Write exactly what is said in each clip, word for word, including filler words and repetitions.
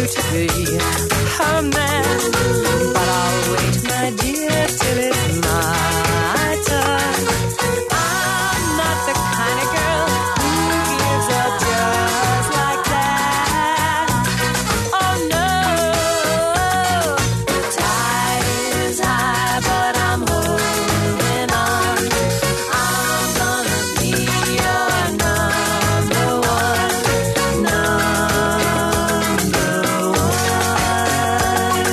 to be her man, but I'll wait, my dear, till it's my turn. I'm not the kind of girl who gives up just like that. Oh no, the tide is high, but I'm holding on. I'm gonna be your number one, number one,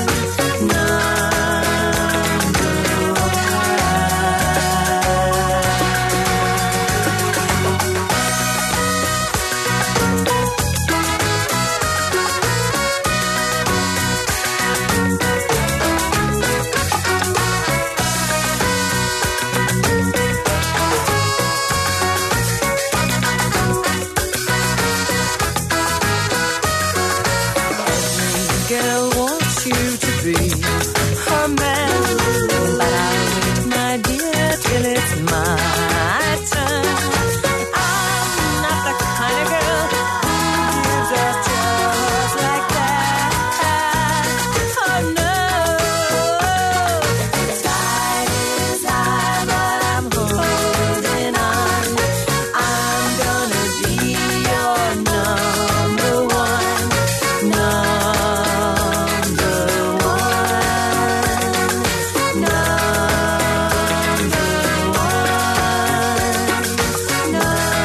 every girl wants you to be her man, but I'll wait, my dear, till it's my turn. I'm not the kind of girl who gives up just like that. Oh no, the tide is high, but I'm holding on. I'm gonna be your number one, number one, number one,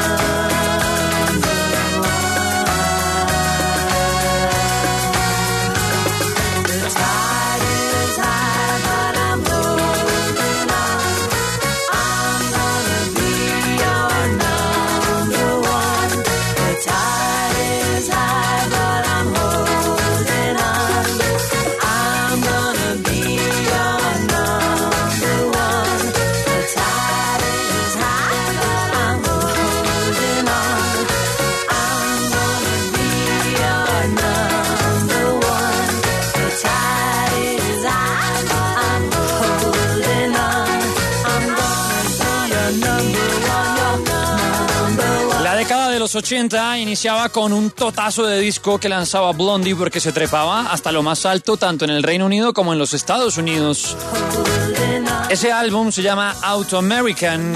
number one. The tide is high, but I'm holding on. I'm gonna be your number one. The tide is high, but I'm holding on. I'm gonna be your number one. The tide is high, but I'm holding on. I'm gonna be your number one. The tide is high, but I'm holding on. I'm gonna be your number one, your number one. La década de los ochenta iniciaba con un totazo de disco que lanzaba Blondie porque se trepaba hasta lo más alto tanto en el Reino Unido como en los Estados Unidos. Ese álbum se llama Auto American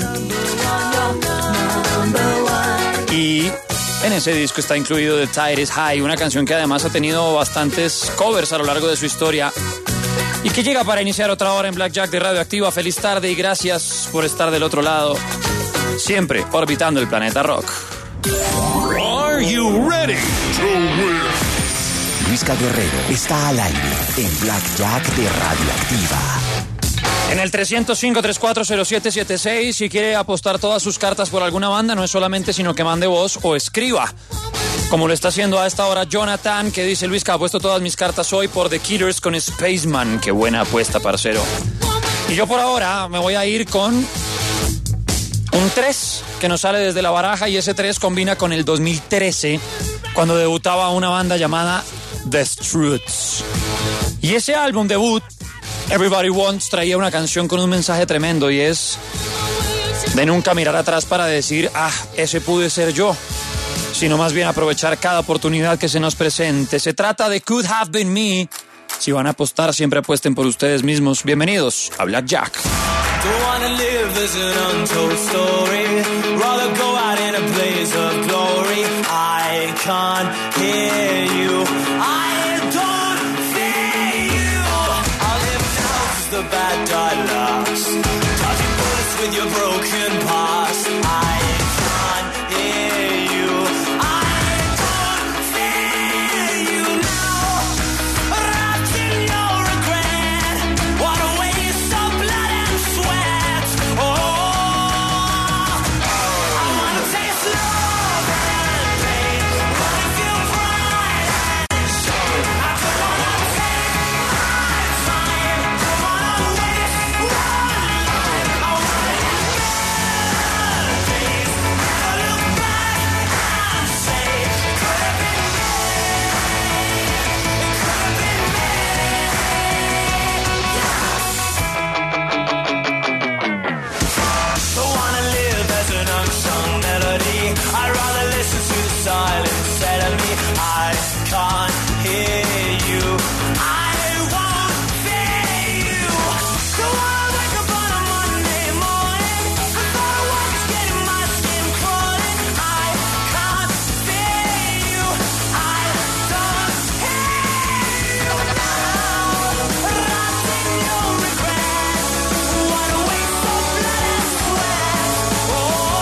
y en ese disco está incluido The Tide is High, una canción que además ha tenido bastantes covers a lo largo de su historia y que llega para iniciar otra hora en Blackjack de Radioactiva. Feliz tarde y gracias por estar del otro lado, siempre orbitando el planeta rock. Are you ready to win? Luisca Guerrero está al aire en Blackjack de Radioactiva. En el tres cero cinco, tres cuatro cero siete siete seis, si quiere apostar todas sus cartas por alguna banda, no es solamente sino que mande voz o escriba. Como lo está haciendo a esta hora Jonathan, que dice: Luisca, apuesto todas mis cartas hoy por The Killers con Spaceman. Qué buena apuesta, parcero. Y yo por ahora me voy a ir con un tres que nos sale desde la baraja, y ese tres combina con el dos mil trece, cuando debutaba una banda llamada The Struts. Y ese álbum debut, Everybody Wants, traía una canción con un mensaje tremendo, y es de nunca mirar atrás para decir, ah, ese pude ser yo, sino más bien aprovechar cada oportunidad que se nos presente. Se trata de Could Have Been Me. Si van a apostar, siempre apuesten por ustedes mismos. Bienvenidos a Blackjack. Don't wanna live as an untold story. Rather go out in a blaze of glory. I can't hear you. I don't fear you. I'll live now as the bad die last. Dodging bullets with your broken past. I can't hear you. I don't fear you now. Wrapped in your regret. What a waste of blood and sweat. Oh, I wanna taste love and pain. Wanna feel pride can't hear you. I won't fear you. So I wake up on a Monday morning, I thought I was getting my skin crawling. I can't fear you. I don't hear you now. Wrapped in your regret. What a waste of blood and sweat. Oh,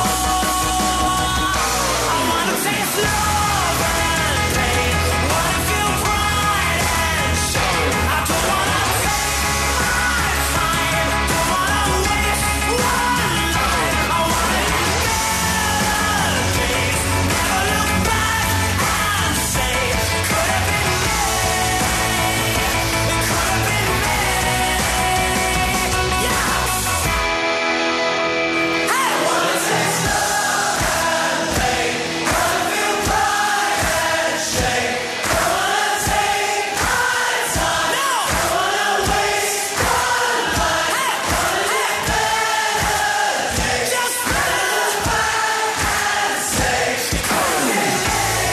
I wanna taste love and pain. Wanna feel pride and shame. I don't wanna take my time. Don't wanna waste one life. I wanna live melodies. Never look back and say, could have been me. It could have been me. Yeah. Hey, wanna taste love and pain. Wanna feel pride and shame. Don't wanna take my time. No. Don't wanna waste one life. Hey, wanna live melodies. Just look back and say, it could have been me.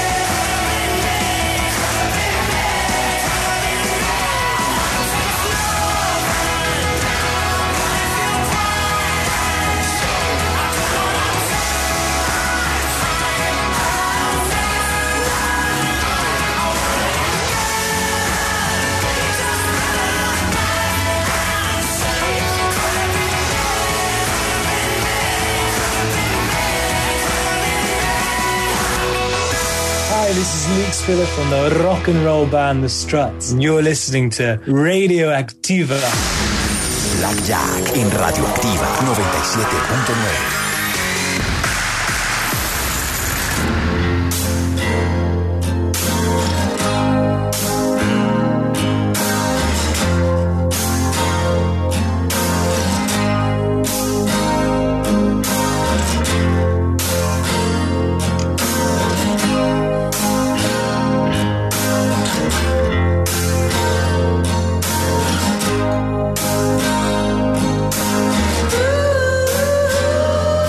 Hi, this is Luke Spiller from the rock and roll band The Struts, and you're listening to Radioactiva. Black Jack en Radioactiva noventa y siete punto nueve. Ooh.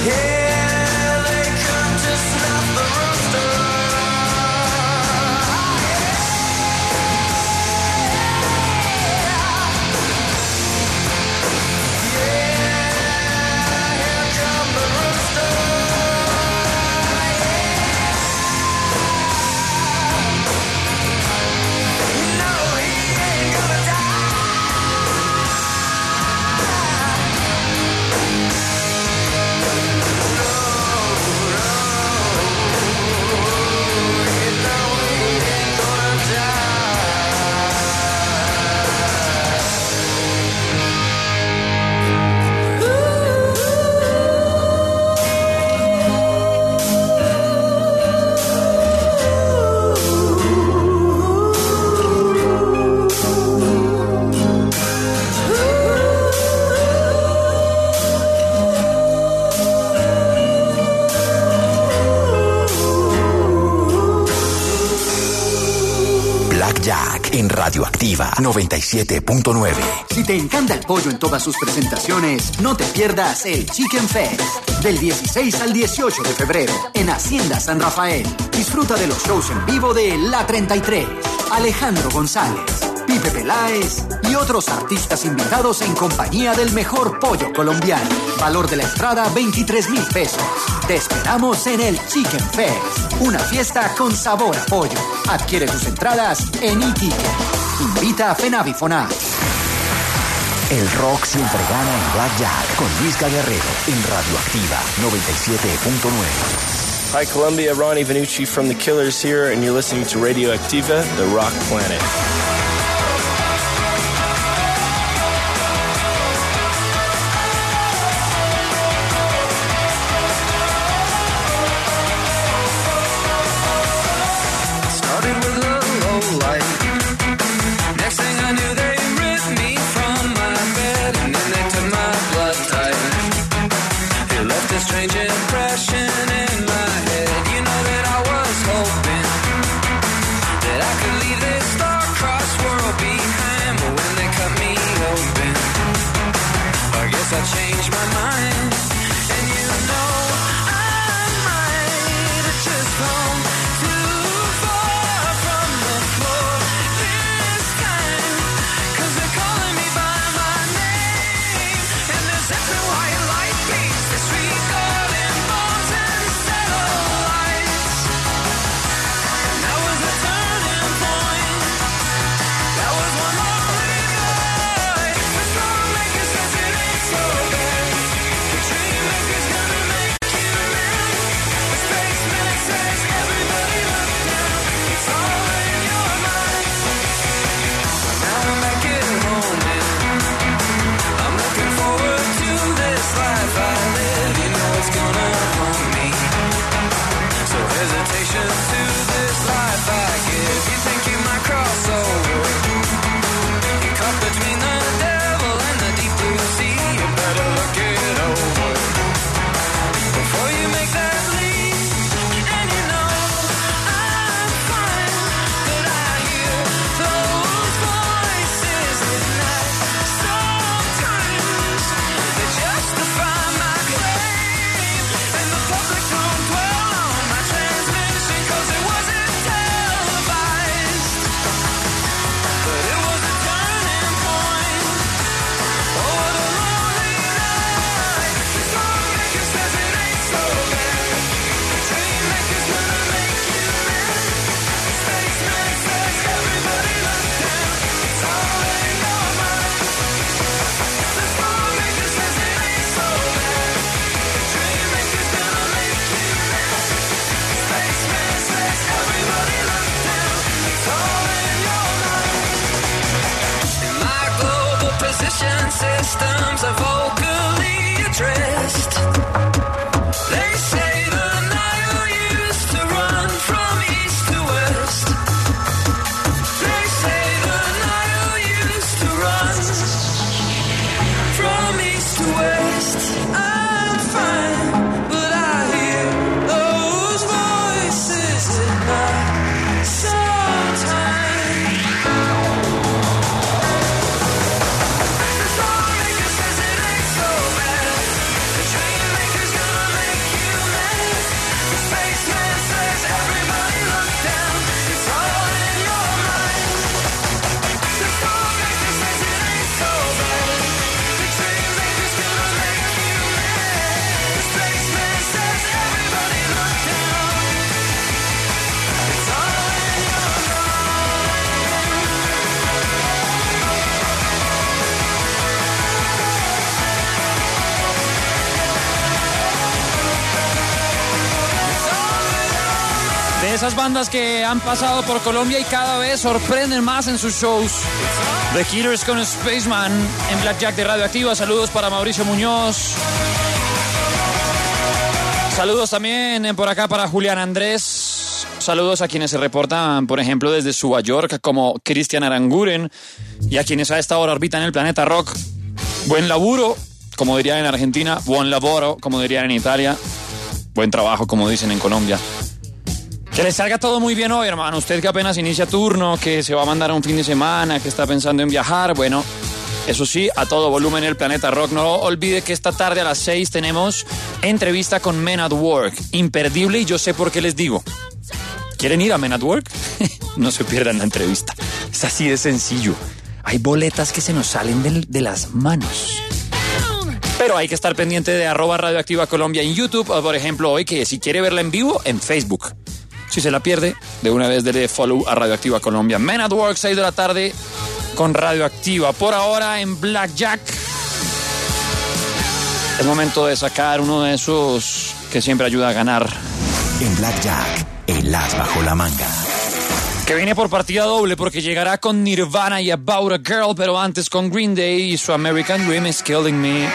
Here they come to snuff the rooster. En Radioactiva noventa y siete punto nueve. Si te encanta el pollo en todas sus presentaciones, no te pierdas el Chicken Fest del dieciséis al dieciocho de febrero en Hacienda San Rafael. Disfruta de los shows en vivo de La treinta y tres, Alejandro González, Pipe Peláez y otros artistas invitados en compañía del mejor pollo colombiano. Valor de la entrada veintitrés mil pesos. Te esperamos en el Chicken Fest, una fiesta con sabor a pollo. Adquiere tus entradas en iTicket. Invita a Fenavifonat. El rock siempre gana en Blackjack con Luisca Guerrero en Radioactiva noventa y siete punto nueve. Hi Colombia, Ronnie Vanucci from The Killers here, and you're listening to Radioactiva, the rock planet. Systems are vocally addressed. They say the Nile used to run from east to west. They say the Nile used to run from east to west. I'm fine, but I hear those voices at night sometimes. Says it ain't so bad. The dream esas bandas que han pasado por Colombia y cada vez sorprenden más en sus shows. The Killers con Spaceman en Blackjack de Radioactiva. Saludos para Mauricio Muñoz. Saludos también por acá para Julián Andrés. Saludos a quienes se reportan, por ejemplo, desde Suba York, como Cristian Aranguren, y a quienes a esta hora orbitan el planeta rock. Buen laburo, como dirían en Argentina. Buon lavoro, como dirían en Italia. Buen trabajo, como dicen en Colombia. Que les salga todo muy bien hoy, hermano. Usted que apenas inicia turno, que se va a mandar un fin de semana, que está pensando en viajar, bueno, eso sí, a todo volumen el Planeta Rock. No olvide que esta tarde a las seis tenemos entrevista con Men at Work. Imperdible, y yo sé por qué les digo. ¿Quieren ir a Men at Work? No se pierdan la entrevista. Es así de sencillo. Hay boletas que se nos salen de, de las manos. Pero hay que estar pendiente de arroba Radioactiva Colombia en YouTube, o por ejemplo hoy, que si quiere verla en vivo, en Facebook. Si se la pierde, de una vez dele follow a Radioactiva Colombia. Men at Work, seis de la tarde con Radioactiva. Por ahora en Blackjack. Es momento de sacar uno de esos que siempre ayuda a ganar. En Blackjack, el as bajo la manga. Que viene por partida doble porque llegará con Nirvana y About a Girl, pero antes con Green Day y su American Dream is Killing Me.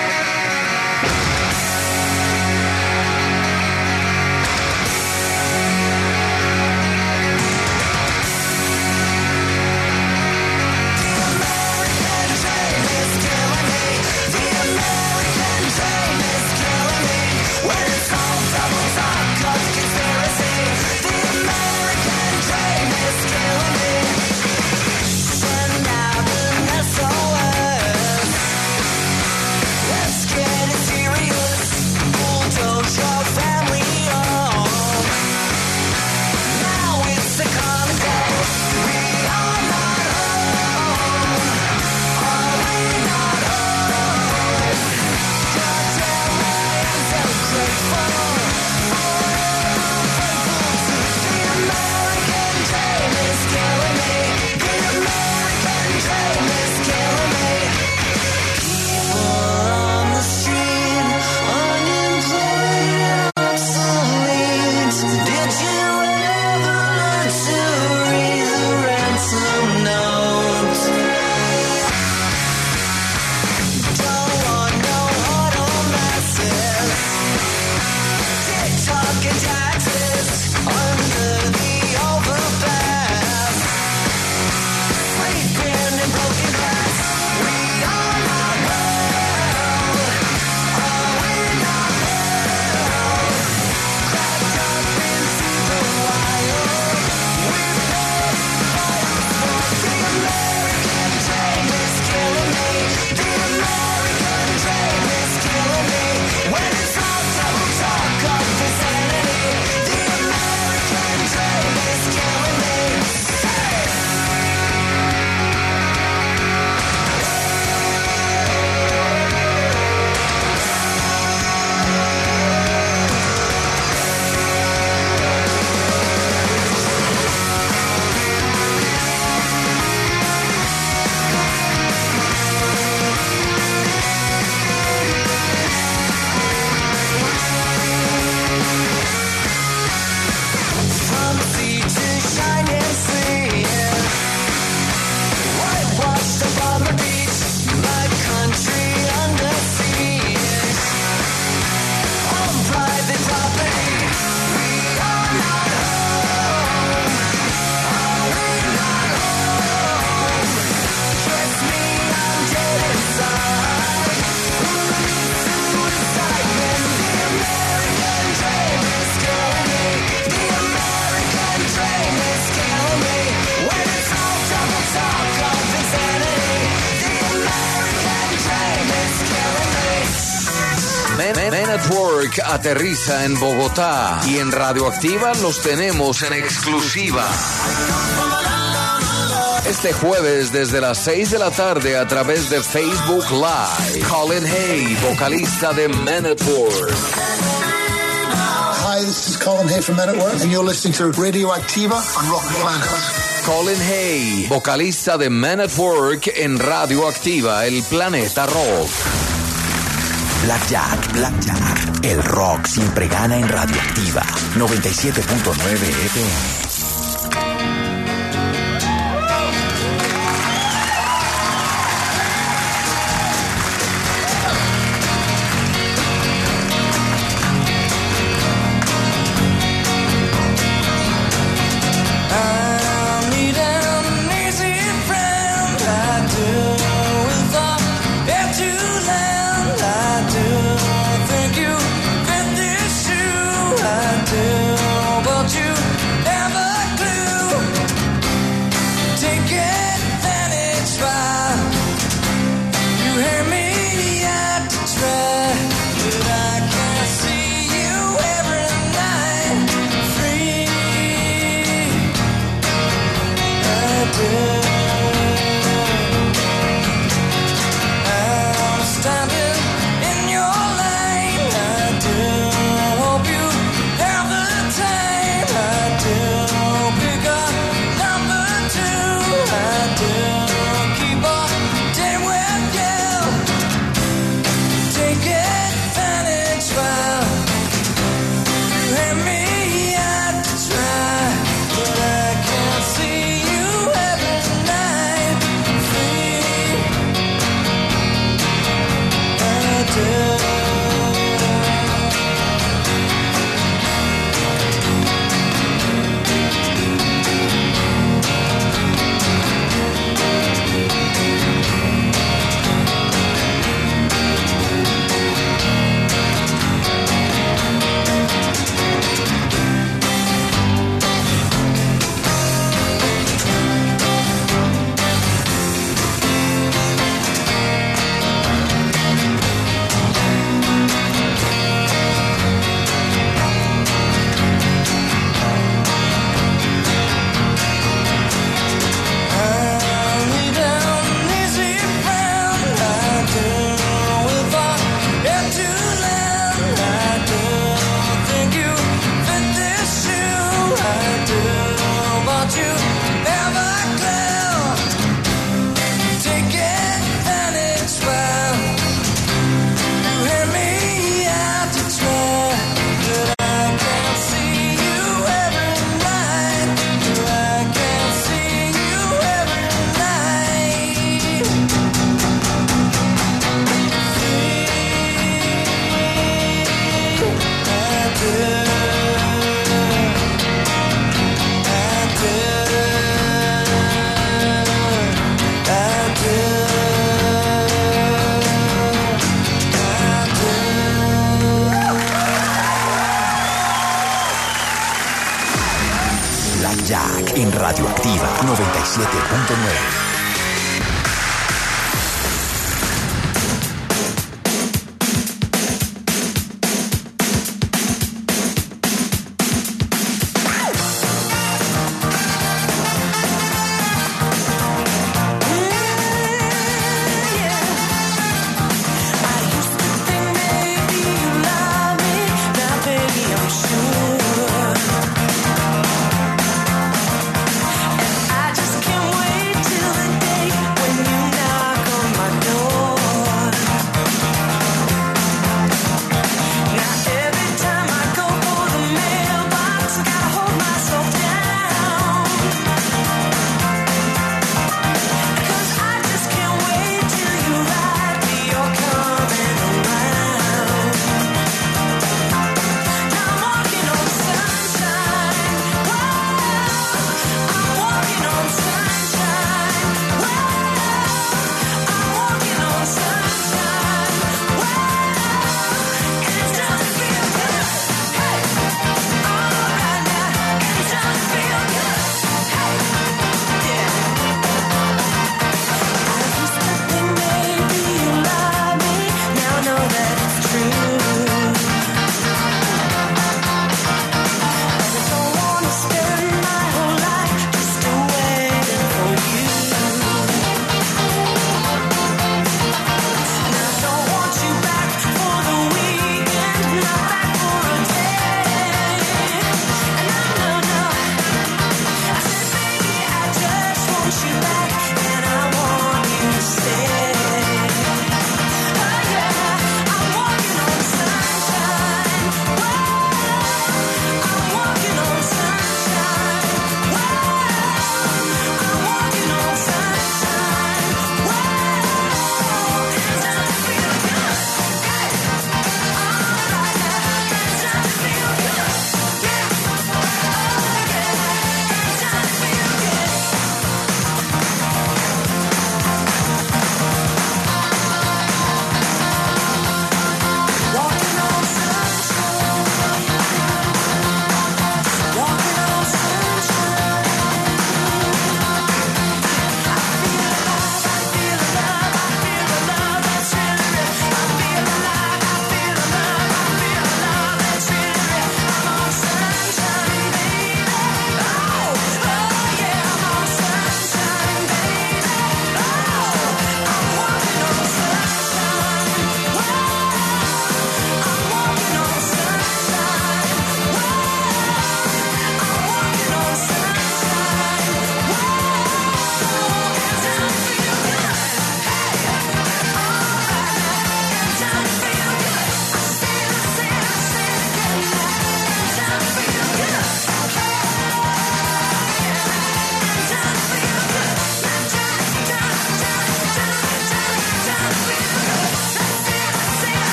Men at Work aterriza en Bogotá y en Radioactiva los tenemos en exclusiva. Este jueves desde las seis de la tarde a través de Facebook Live, Colin Hay, vocalista de Men at Work. Hi, this is Colin Hay from Men at Work, and you're listening to Radioactiva on Rock Planet. Colin Hay, vocalista de Men at Work en Radioactiva, el planeta rock. Blackjack, Blackjack. El rock siempre gana en Radioactiva noventa y siete punto nueve F M. Blackjack en Radioactiva noventa y siete punto nueve. Walking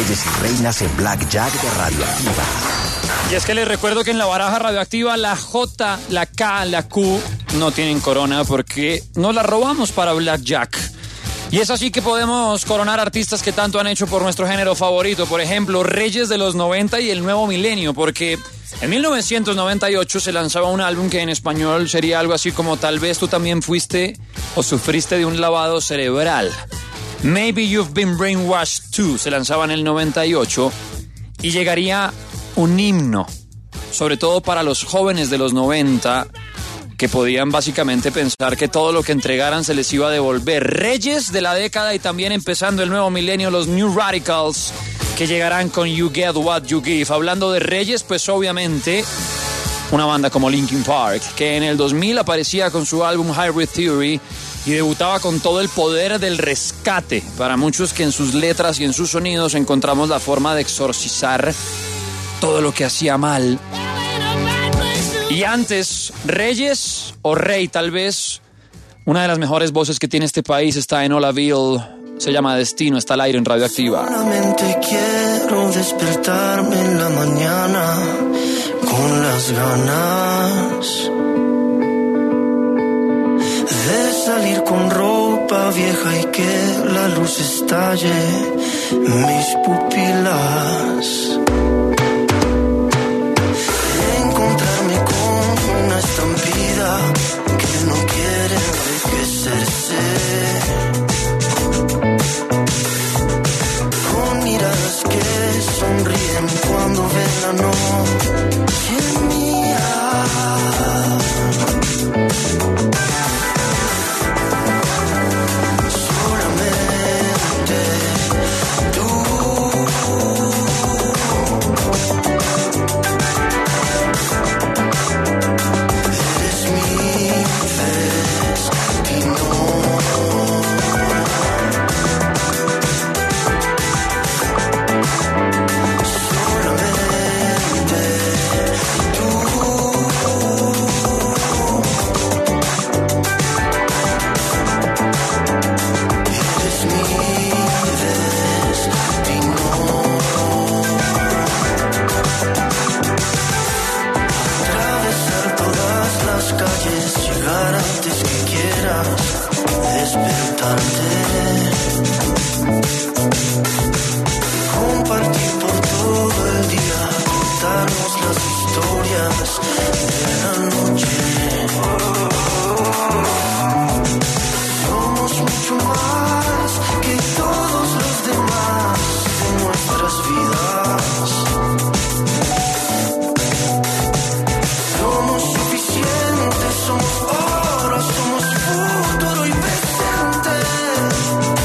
reyes y reinas en Blackjack de Radioactiva. Y es que les recuerdo que en la baraja radioactiva la J, la K, la Q no tienen corona porque nos la robamos para Blackjack. Y es así que podemos coronar artistas que tanto han hecho por nuestro género favorito. Por ejemplo, Reyes de los noventa y el nuevo milenio, porque en mil novecientos noventa y ocho se lanzaba un álbum que en español sería algo así como Tal vez tú también fuiste o sufriste de un lavado cerebral. Maybe You've Been Brainwashed Too se lanzaba en el noventa y ocho y llegaría un himno, sobre todo para los jóvenes de los noventa, que podían básicamente pensar que todo lo que entregaran se les iba a devolver. Reyes de la década y también empezando el nuevo milenio, los New Radicals, que llegarán con You Get What You Give. Hablando de Reyes, pues obviamente una banda como Linkin Park, que en el dos mil aparecía con su álbum Hybrid Theory y debutaba con todo el poder del rescate. Para muchos que en sus letras y en sus sonidos encontramos la forma de exorcizar todo lo que hacía mal. Y antes, Reyes o Rey, tal vez una de las mejores voces que tiene este país está en Olaville. Se llama Destino, está al aire en Radioactiva. Solamente quiero despertarme en la mañana con las ganas de salir con ropa vieja y que la luz estalle mis pupilas. Encontrarme con una estampida que no quiere envejecerse, con miradas que sonríen cuando ven la noche mía. Solamente tú. Eres mi destino. Llegar antes que quieras despertarte, compartir por todo el día, contarnos las historias de la noche. Somos mucho más que todos los demás de nuestras vidas. Somos suficientes, somos oro, somos futuro y presente.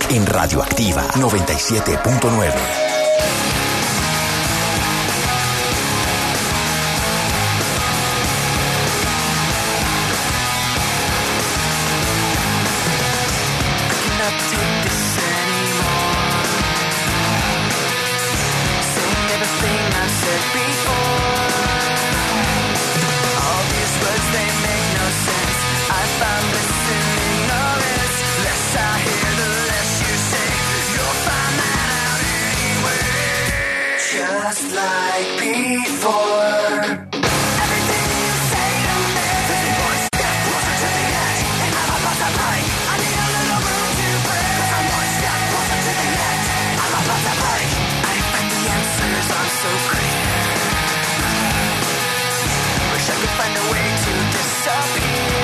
en Radioactiva noventa y siete punto nueve. Just like before. Everything you say to me is one step closer to the edge, and I'm about to break. I need a little room to breathe, 'cause I'm one step closer to the edge. I'm about to break. I find the answers are so clear. Wish I could find a way to disappear.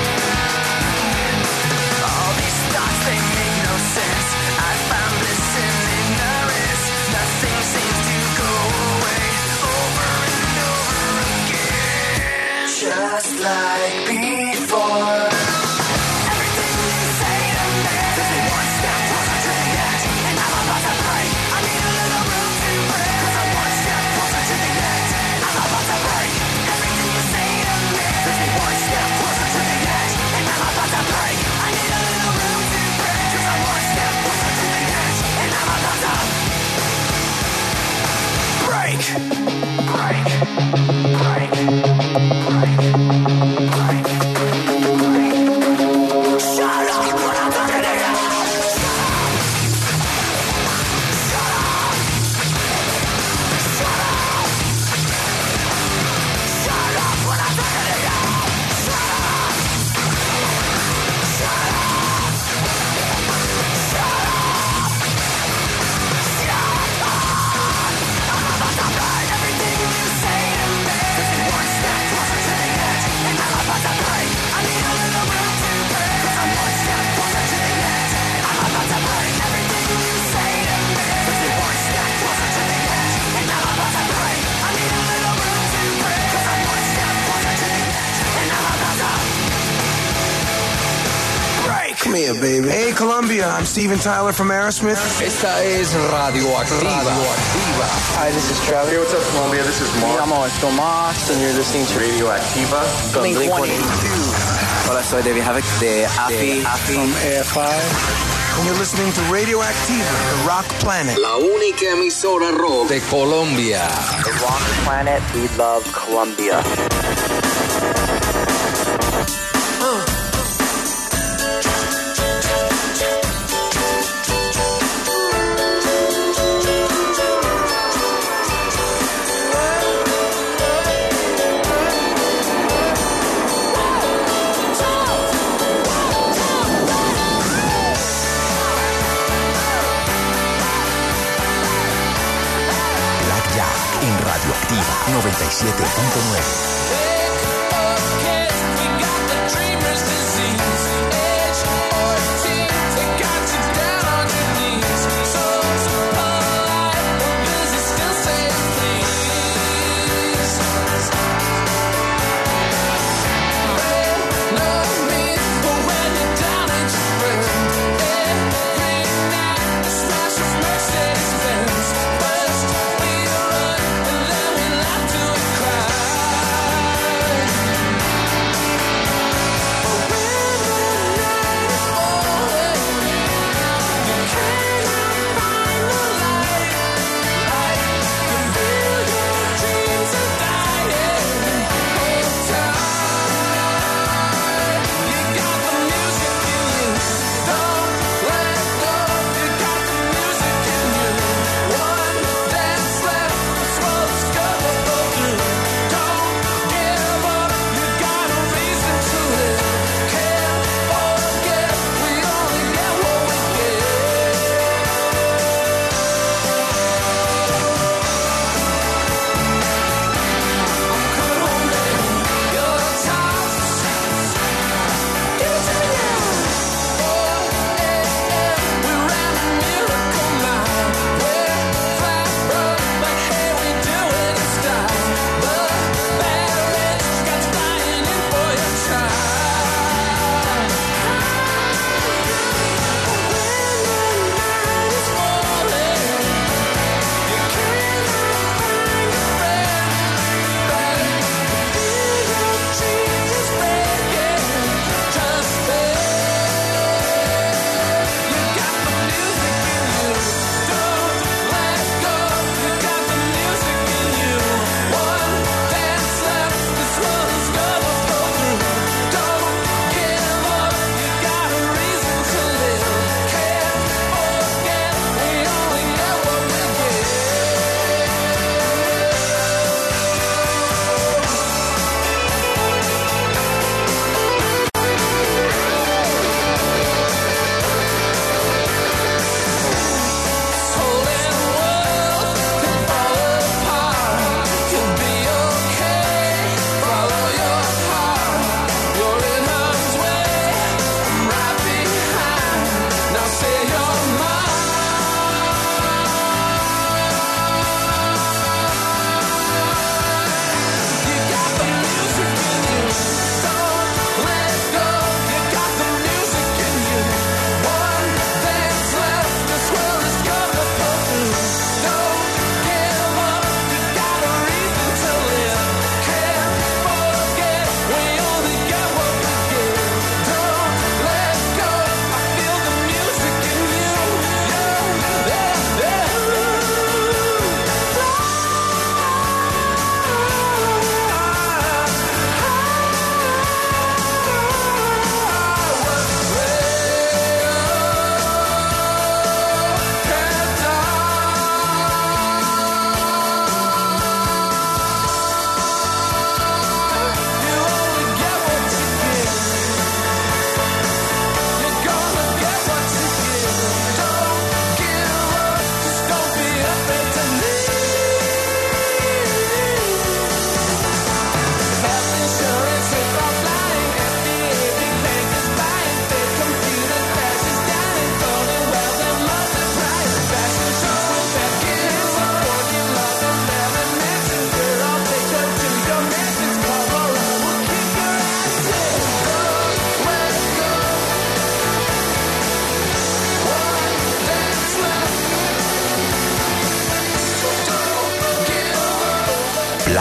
All these thoughts, they make no sense. I found bliss in ignorance. Nothing seems to go away over and over again. Just like before. Everything you say to me is one step closer to the edge, and I'm about to break. I need a little room to breathe, 'cause I'm one step closer to the edge. I'm about to break. Everything you say to me is one step closer to the edge, and I'm about to break. I need a little room to breathe, 'cause I'm one step closer to the edge, and I'm about to break. Break. Break. Break. Break. Shut up when I'm talking to you. Shut up. Shut up. Shut up when I'm talking to you. Shut up. Shut up. Shut up. Shut up. I'm about to break. Everything you say to me is one step closer to the edge, and I'm about to break. I need a little room to breathe, 'cause I'm one step closer to the edge. I'm about to break. Everything you say to me is one step closer to the edge, and I'm about to break. I need a little room to breathe, 'cause I'm one step closer to the edge, and I'm about to break. Come here, baby. Hey, Colombia. I'm Steven Tyler from Aerosmith. Esta es Radioactiva. Radioactiva. Hi, this is Travis. Hey, what's up, Colombia? This is Mark. Me llamo Tomás, and you're listening to Radioactiva. Blink one eighty-two. Hola, soy David Havoc de Afi. From A F I. And you're listening to Radioactiva, the Rock Planet. La única emisora rock de Colombia. The Rock Planet, we love Colombia. En Radioactiva noventa y siete punto nueve.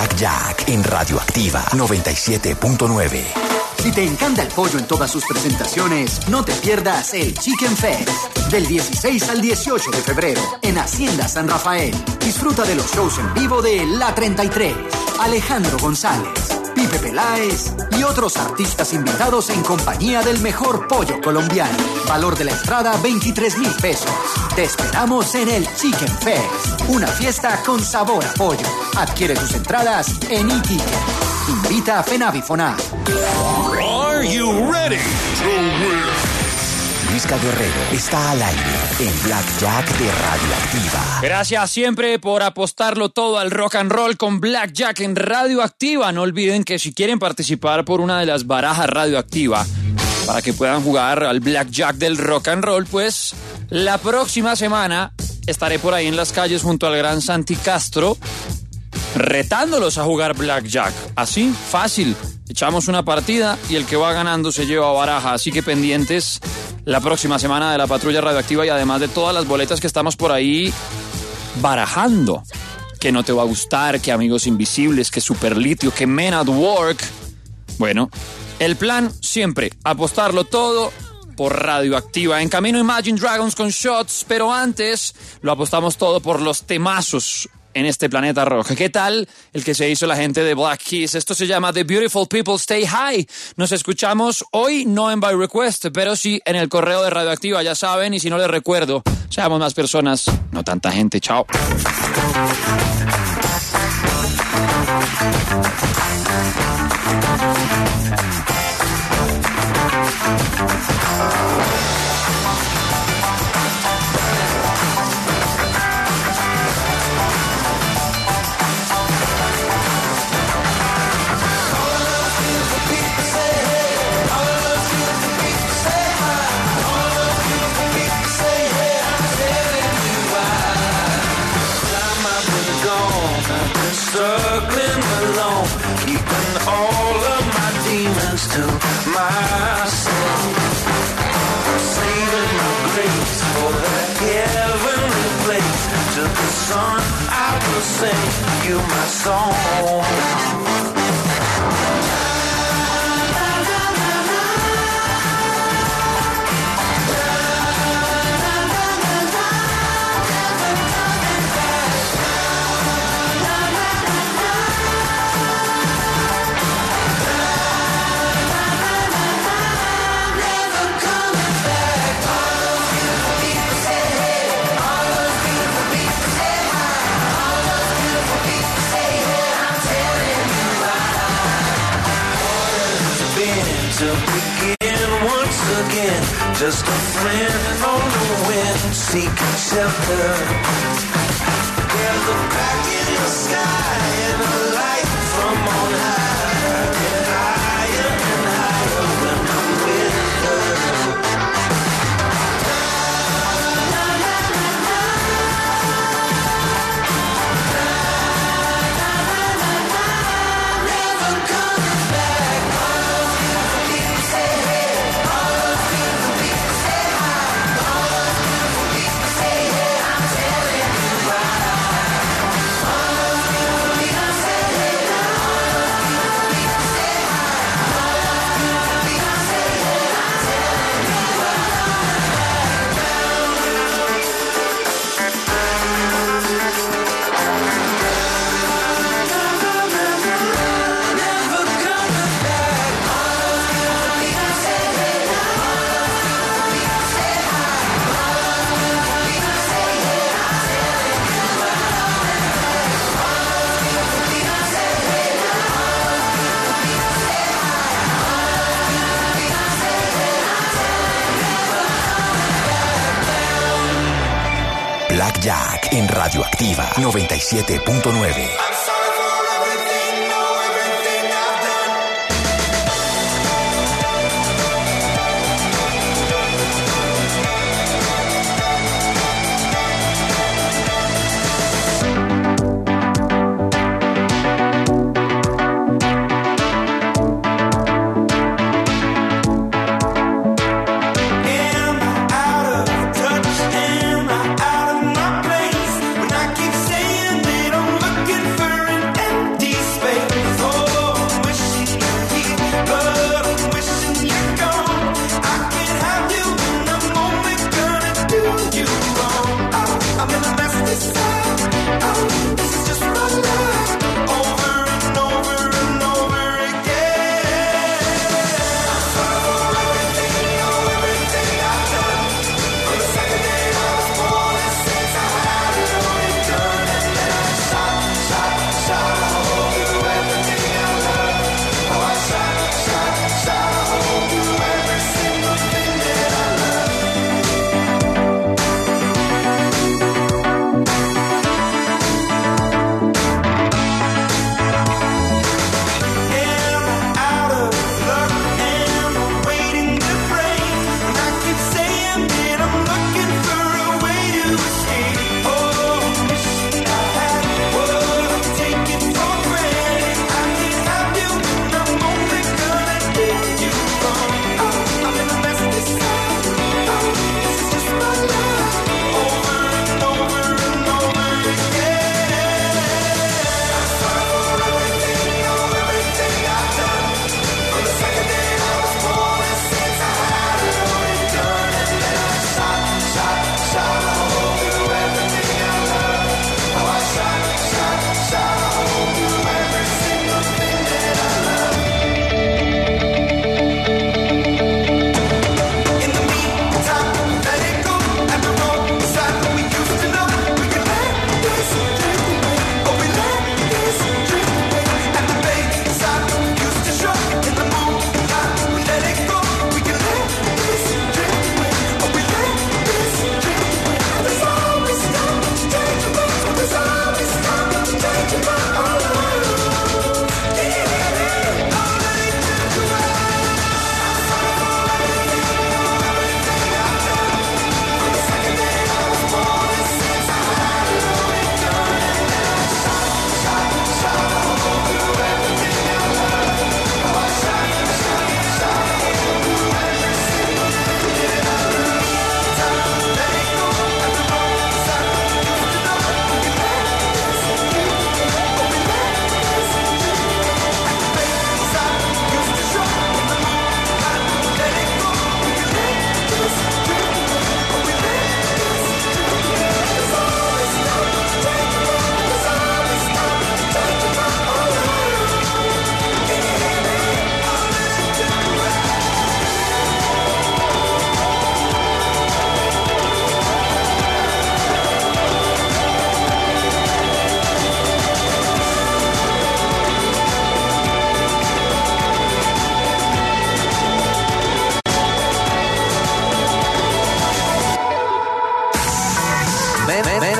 Blackjack en Radioactiva noventa y siete punto nueve. Si te encanta el pollo en todas sus presentaciones, no te pierdas el Chicken Fest. Del dieciséis al dieciocho de febrero, en Hacienda San Rafael. Disfruta de los shows en vivo de La treinta y tres, Alejandro González, Pipe Peláez y otros artistas invitados en compañía del mejor pollo colombiano. Valor de la entrada veintitrés mil pesos. Te esperamos en el Chicken Fest, una fiesta con sabor a pollo. Adquiere tus entradas en eTicket. Invita a Fenavifonad. Are you ready to win? Luisca Guerrero está al aire en Blackjack de Radioactiva. Gracias siempre por apostarlo todo al rock and roll con Blackjack en Radioactiva. No olviden que si quieren participar por una de las barajas Radioactiva para que puedan jugar al Blackjack del rock and roll, pues la próxima semana estaré por ahí en las calles junto al gran Santi Castro retándolos a jugar Blackjack. Así, fácil. Echamos una partida y el que va ganando se lleva baraja. Así que pendientes la próxima semana de la Patrulla Radioactiva y además de todas las boletas que estamos por ahí barajando. Que no te va a gustar, que Amigos Invisibles, que Superlitio, que Men at Work. Bueno, el plan siempre, apostarlo todo por Radioactiva. En camino Imagine Dragons con Shots, pero antes lo apostamos todo por los temazos en este planeta rock. ¿Qué tal el que se hizo la gente de Black Keys? Esto se llama The Beautiful People Stay High. Nos escuchamos hoy, no en By Request, pero sí en el correo de Radioactiva, ya saben, y si no les recuerdo, seamos más personas, no tanta gente. Chao. Circling alone, keeping all of my demons to myself. Saving my grace for that heavenly place. To the sun I will sing you my song. To begin once again, just a friend on the wind, seeking shelter. There's a crack in the sky and a light from on high, get higher and higher when I'm with her. Blackjack en Radioactiva noventa y siete punto nueve. When I keep saying that I'm looking for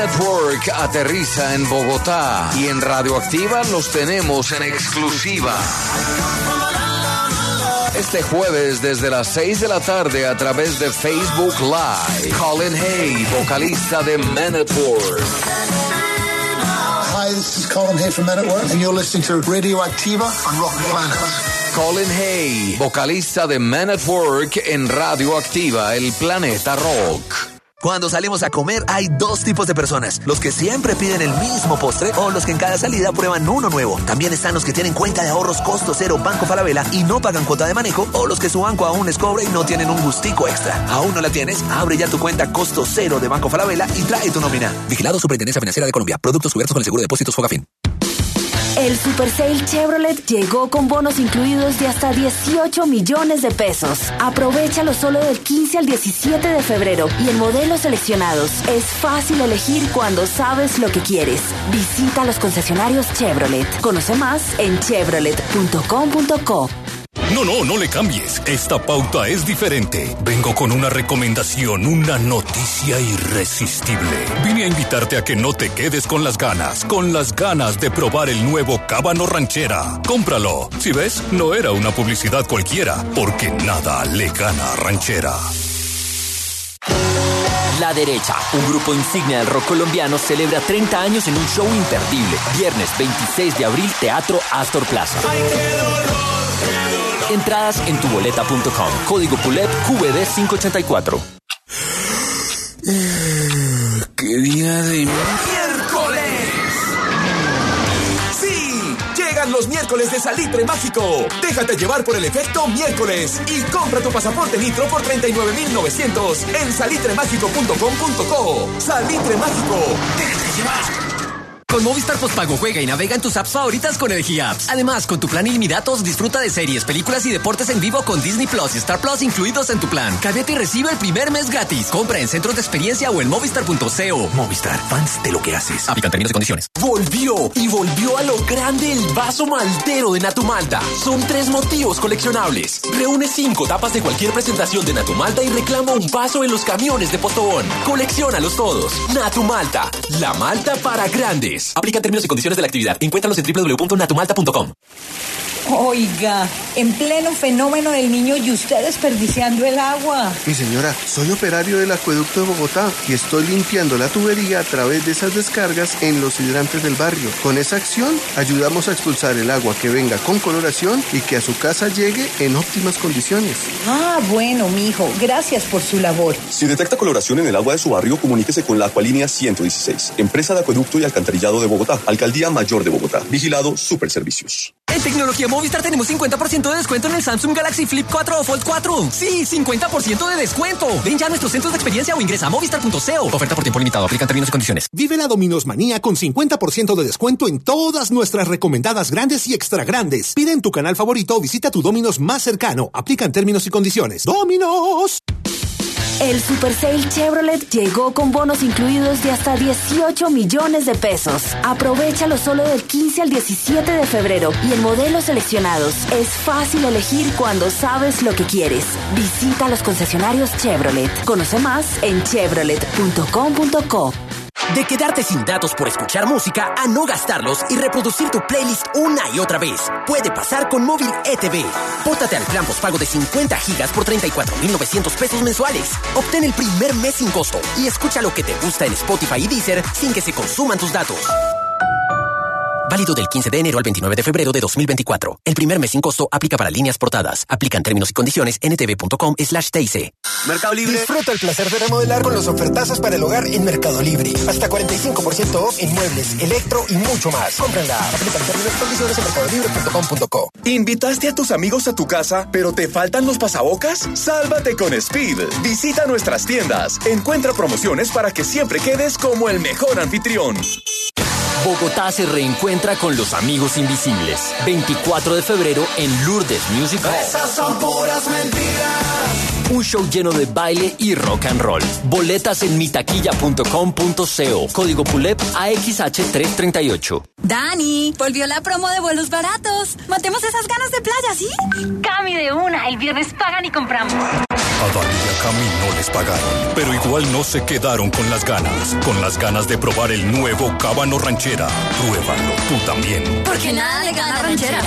at Work aterriza en Bogotá y en Radioactiva los tenemos en exclusiva. Este jueves desde las seis de la tarde a través de Facebook Live, Colin Hay, vocalista de Men at Work. Hi, this is Colin Hay from Men at Work, and you're listening to Radioactiva on Rock Planet. Colin Hay, vocalista de Men at Work en Radioactiva, el planeta rock. Cuando salimos a comer hay dos tipos de personas, los que siempre piden el mismo postre o los que en cada salida prueban uno nuevo. También están los que tienen cuenta de ahorros costo cero Banco Falabella y no pagan cuota de manejo, o los que su banco aún les cobra y no tienen un gustico extra. ¿Aún no la tienes? Abre ya tu cuenta costo cero de Banco Falabella y trae tu nómina. Vigilado Superintendencia Financiera de Colombia. Productos cubiertos con el seguro de depósitos Fogafín. El Super Sale Chevrolet llegó con bonos incluidos de hasta dieciocho millones de pesos. Aprovechalo solo del quince al diecisiete de febrero y en modelos seleccionados. Es fácil elegir cuando sabes lo que quieres. Visita los concesionarios Chevrolet. Conoce más en chevrolet punto com punto co. No, no, no le cambies. Esta pauta es diferente. Vengo con una recomendación, una noticia irresistible. Vine a invitarte a que no te quedes con las ganas, con las ganas de probar el nuevo Cábano Ranchera. Cómpralo. Si ves, no era una publicidad cualquiera, porque nada le gana a Ranchera. La Derecha, un grupo insignia del rock colombiano, celebra treinta años en un show imperdible. Viernes veintiséis de abril, Teatro Astor Plaza. Entradas en tu boleta punto com. Código P U L E P Q V D quinientos ochenta y cuatro. ¡Qué día de miércoles! ¡Sí! Llegan los miércoles de Salitre Mágico. Déjate llevar por el efecto miércoles y compra tu pasaporte Nitro por treinta y nueve mil novecientos en salitre mágico punto com punto co. Salitre Mágico. Déjate llevar. Con Movistar Postpago juega y navega en tus apps favoritas con Energía Apps. Además, con tu plan ilimitados disfruta de series, películas y deportes en vivo con Disney Plus y Star Plus incluidos en tu plan. Cámbiate y recibe el primer mes gratis. Compra en centros de experiencia o en movistar punto co. Movistar, fans de lo que haces. Aplican términos y condiciones. Volvió y volvió a lo grande el vaso maltero de Natumalta. Son tres motivos coleccionables. Reúne cinco tapas de cualquier presentación de Natumalta y reclama un vaso en los camiones de Postobón. Colecciónalos todos. Natumalta, la malta para grandes. Aplican términos y condiciones de la actividad. Encuéntralos en doble u doble u doble u punto natumalta punto com. Oiga, en pleno fenómeno del niño y usted desperdiciando el agua. Mi señora, soy operario del acueducto de Bogotá y estoy limpiando la tubería a través de esas descargas en los hidrantes del barrio. Con esa acción ayudamos a expulsar el agua que venga con coloración y que a su casa llegue en óptimas condiciones. Ah, bueno, mijo, gracias por su labor. Si detecta coloración en el agua de su barrio, comuníquese con la Acualínea ciento dieciséis, empresa de acueducto y alcantarillado de Bogotá, Alcaldía Mayor de Bogotá. Vigilado Superservicios. En tecnología Movistar tenemos cincuenta por ciento de descuento en el Samsung Galaxy Flip cuatro o Fold cuatro. Sí, cincuenta por ciento de descuento. Ven ya a nuestros centros de experiencia o ingresa a movistar punto co. Oferta por tiempo limitado. Aplican términos y condiciones. Vive la Domino's Manía con cincuenta por ciento de descuento en todas nuestras recomendadas grandes y extra grandes. Pide en tu canal favorito o visita tu Domino's más cercano. Aplican términos y condiciones. ¡Domino's! El Super Sale Chevrolet llegó con bonos incluidos de hasta dieciocho millones de pesos. Aprovechalo solo del quince al diecisiete de febrero y en modelos seleccionados. Es fácil elegir cuando sabes lo que quieres. Visita los concesionarios Chevrolet. Conoce más en chevrolet punto com punto co. De quedarte sin datos por escuchar música a no gastarlos y reproducir tu playlist una y otra vez. Puede pasar con Móvil E T V. Pótate al plan postpago de cincuenta gigas por treinta y cuatro mil novecientos pesos mensuales. Obtén el primer mes sin costo y escucha lo que te gusta en Spotify y Deezer sin que se consuman tus datos. Válido del quince de enero al veintinueve de febrero de dos mil veinticuatro. El primer mes sin costo aplica para líneas portadas. Aplican términos y condiciones en ntv punto com slash T I C. Mercado Libre. Disfruta el placer de remodelar con los ofertazos para el hogar en Mercado Libre. Hasta cuarenta y cinco por ciento off en muebles, electro y mucho más. Cómprenla. Aplican términos y condiciones en mercado libre punto com punto co. ¿Invitaste a tus amigos a tu casa, pero te faltan los pasabocas? ¡Sálvate con Speed! Visita nuestras tiendas. Encuentra promociones para que siempre quedes como el mejor anfitrión. Bogotá se reencuentra con los amigos invisibles. veinticuatro de febrero en Lourdes Music Hall. Esas son puras mentiras. Un show lleno de baile y rock and roll. Boletas en mi taquilla punto com punto co. Código P U L E P A X H trescientos treinta y ocho. Dani, volvió la promo de vuelos baratos. Matemos esas ganas de playa, ¿sí? Cami de una. El viernes pagan y compramos. A Dani y a Cami no les pagaron, pero igual no se quedaron con las ganas. Con las ganas de probar el nuevo Cábano Ranchera. Pruébalo tú también. Porque nada le gana Ranchera.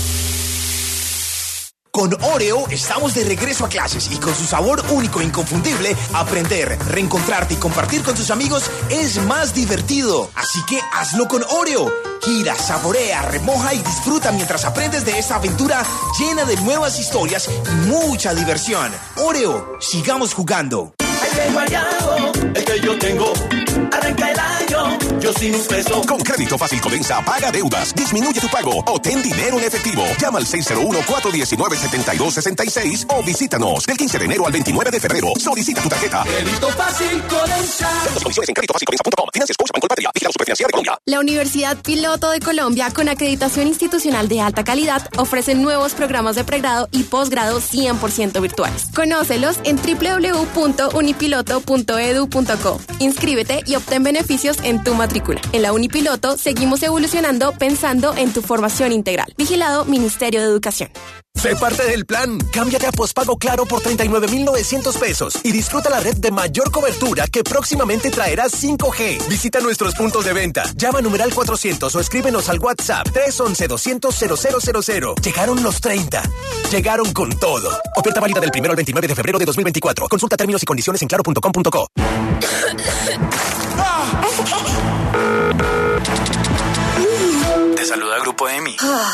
Con Oreo estamos de regreso a clases y con su sabor único e inconfundible, aprender, reencontrarte y compartir con tus amigos es más divertido. Así que hazlo con Oreo. Gira, saborea, remoja y disfruta mientras aprendes de esta aventura llena de nuevas historias y mucha diversión. Oreo, sigamos jugando. Ahí tengo hallado, el que yo tengo. Arranca el año, yo sin un peso. Con Crédito Fácil Codensa, paga deudas, disminuye tu pago o ten dinero en efectivo. Llama al seis cero uno, cuatro uno nueve, siete dos seis seis o visítanos del quince de enero al veintinueve de febrero. Solicita tu tarjeta. Crédito Fácil Codensa. Las condiciones en crédito fácil codensa punto com. Financias Scotia Bancolpatria. Vigilado Superfinanciera de Colombia. La Universidad Piloto de Colombia, con acreditación institucional de alta calidad, ofrece nuevos programas de pregrado y posgrado cien por ciento virtuales. Conócelos en doble u doble u doble u punto unipiloto punto edu punto co. Inscríbete y obtén beneficios en tu matrícula. En la Unipiloto seguimos evolucionando pensando en tu formación integral. Vigilado Ministerio de Educación. Sé parte del plan. Cámbiate a postpago Claro por treinta y nueve mil novecientos pesos y disfruta la red de mayor cobertura que próximamente traerá cinco G. Visita nuestros puntos de venta. Llama a numeral cuatrocientos o escríbenos al WhatsApp tres once, doscientos, cero cero cero cero. Llegaron los treinta. Llegaron con todo. Oferta válida del primero al veintinueve de febrero de dos mil veinticuatro. Consulta términos y condiciones en claro punto com punto co. Te saluda Grupo EMI.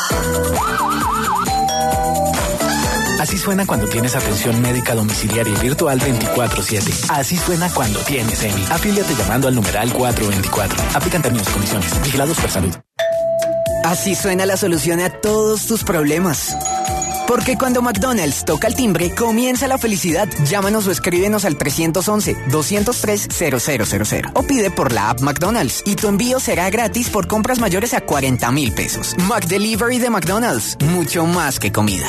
Así suena cuando tienes atención médica domiciliaria y virtual veinticuatro siete. Así suena cuando tienes EMI. Afíliate llamando al numeral cuatrocientos veinticuatro. Aplican términos y condiciones. Vigilados por salud. Así suena la solución a todos tus problemas. Porque cuando McDonald's toca el timbre, comienza la felicidad. Llámanos o escríbenos al tres once, doscientos tres, cero cero cero cero. O pide por la app McDonald's y tu envío será gratis por compras mayores a cuarenta mil pesos. McDelivery de McDonald's. Mucho más que comida.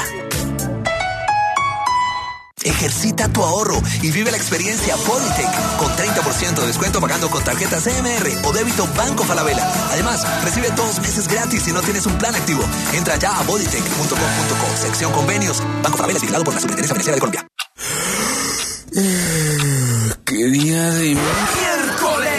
Ejercita tu ahorro y vive la experiencia Bodytech con treinta por ciento de descuento pagando con tarjeta C M R o débito Banco Falabella. Además, recibe dos meses gratis si no tienes un plan activo. Entra ya a bodytech punto com punto co, sección convenios. Banco Falabella es vigilado por la Superintendencia Financiera de Colombia. ¿Qué día de miércoles?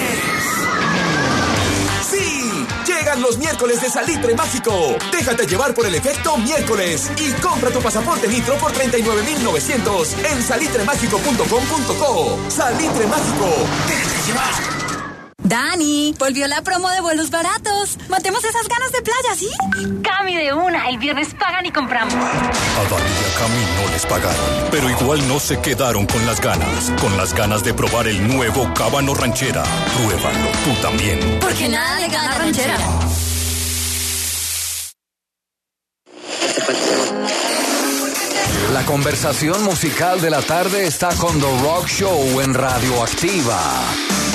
Sí, llegan los miércoles de Salitre Mágico. Déjate llevar por el efecto miércoles y compra tu pasaporte Nitro por treinta y nueve mil novecientos en salitre mágico punto com punto co. Salitre Mágico, déjate llevar. Dani, volvió la promo de vuelos baratos. Matemos esas ganas de playa, ¿sí? Cami de una, el viernes pagan y compramos. A Dani y a Cami no les pagaron, pero igual no se quedaron con las ganas. Con las ganas de probar el nuevo Cábano Ranchera. Pruébalo tú también. Porque nada le gana Ranchera. La conversación musical de la tarde está con The Rock Show en Radioactiva.